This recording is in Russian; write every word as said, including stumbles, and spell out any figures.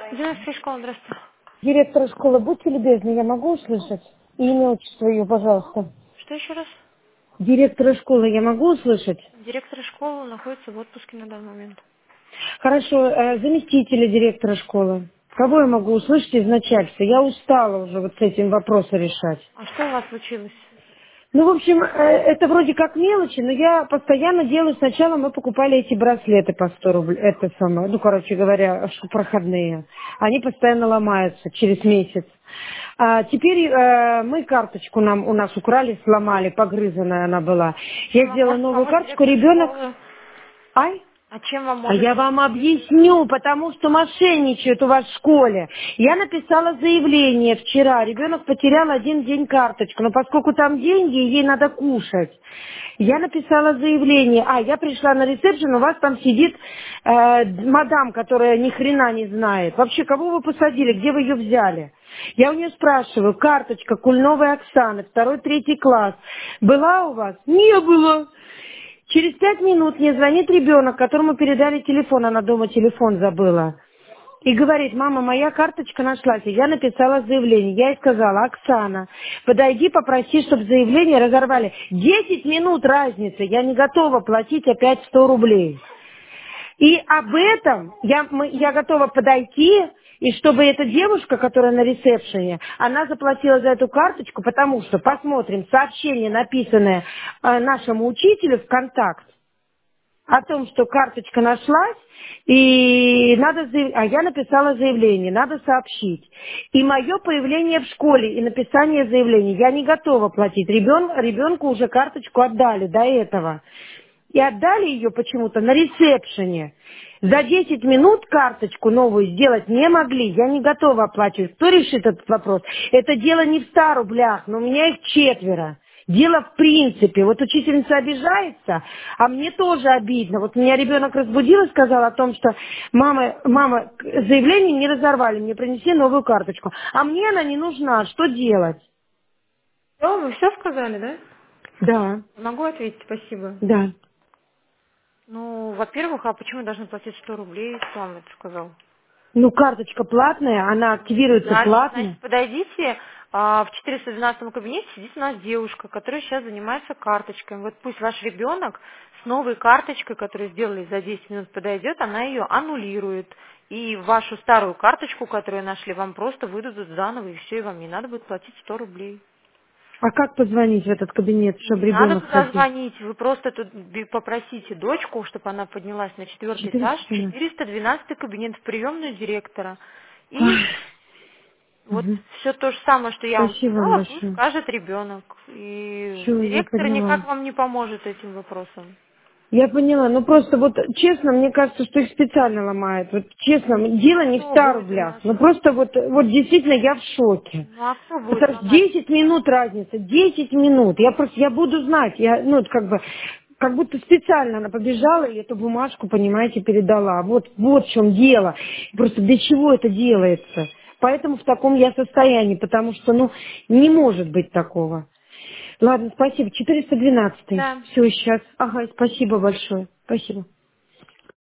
Девятая школа, здравствуйте. Директора школы, будьте любезны, я могу услышать? И имя, отчество ее, пожалуйста. Что еще раз? Директора школы я могу услышать? Директор школы находится в отпуске на данный момент. Хорошо, э, заместителя директора школы. Кого я могу услышать из начальства? Я устала уже вот с этим вопросом решать. А что у вас случилось? Ну, в общем, э, это вроде как мелочи, но я постоянно делаю. Сначала мы покупали эти браслеты по сто рублей, это самое, ну, короче говоря, ш- проходные. Они постоянно ломаются через месяц. А теперь э, мы карточку нам у нас украли, сломали, погрызанная она была. Я Чем вам сделала может новую помочь карточку, директор ребенок... школы? Ай? А чем вам А может я помочь вам директор объясню, школы? потому что мошенничают у вас в школе. Я написала заявление вчера. Ребенок потерял один день карточку, но поскольку там деньги, ей надо кушать. Я написала заявление. А, я пришла на ресепшн, у вас там сидит э, мадам, которая ни хрена не знает. Вообще, кого вы посадили, где вы ее взяли? Я у нее спрашиваю, карточка Кульновой Оксаны, второй, третий класс, была у вас? Не было. Через пять минут мне звонит ребенок, которому передали телефон, она дома телефон забыла. И говорит, мама, моя карточка нашлась. И я написала заявление. Я ей сказала, Оксана, подойди, попроси, чтобы заявление разорвали. Десять минут разницы, я не готова платить опять сто рублей. И об этом я, мы- я готова подойти, и чтобы эта девушка, которая на ресепшене, она заплатила за эту карточку, потому что, посмотрим, сообщение, написанное э, нашему учителю в контакт, о том, что карточка нашлась, и надо заяв- а я написала заявление, надо сообщить. И мое появление в школе и написание заявления, я не готова платить. Ребен, ребенку уже карточку отдали до этого. И отдали ее почему-то на ресепшене. За десять минут карточку новую сделать не могли. Я не готова оплачивать. Кто решит этот вопрос? Это дело не в ста рублях, но у меня их четверо. Дело в принципе. Вот учительница обижается, а мне тоже обидно. Вот меня ребенок разбудил и сказал о том, что мама, мама, заявление не разорвали, мне принеси новую карточку. А мне она не нужна. Что делать? Все, вы все сказали, да? Да, Могу ответить, спасибо. да. Ну, во-первых, а почему должны платить сто рублей? Кто вам это сказал? Ну, карточка платная, она активируется Значит, платно. значит, подойдите, а, в четыреста двенадцатом кабинете сидит у нас девушка, которая сейчас занимается карточкой. Вот пусть ваш ребенок с новой карточкой, которую сделали за десять минут, подойдет, она ее аннулирует. И вашу старую карточку, которую нашли, вам просто выдадут заново, и все, и вам не надо будет платить сто рублей. А как позвонить в этот кабинет, чтобы Не надо ребенок туда ходил? звонить, вы просто тут би- попросите дочку, чтобы она поднялась на четвертый этаж, четыреста двенадцать. четыреста двенадцатый кабинет в приемную директора. И Ай, вот мгм. все то же самое, что я вам Спасибо вам сказала, пусть большое. скажет ребенок. И Все, я директор поняла. никак вам не поможет этим вопросом. Я поняла, ну просто вот честно, мне кажется, что их специально ломают. Вот честно, дело не в Кто ста будет рублях. ломать? Ну просто вот, вот действительно я в шоке. Ну а кто будет Потому что ломать? десять минут разница, десять минут. Я просто, я буду знать, я, ну, это как бы, как будто специально она побежала и эту бумажку, понимаете, передала. Вот, вот в чем дело. Просто для чего это делается? Поэтому в таком я состоянии, потому что, ну, не может быть такого. Ладно, спасибо. четыреста двенадцатый. Да. Все, сейчас. Ага, спасибо большое. Спасибо.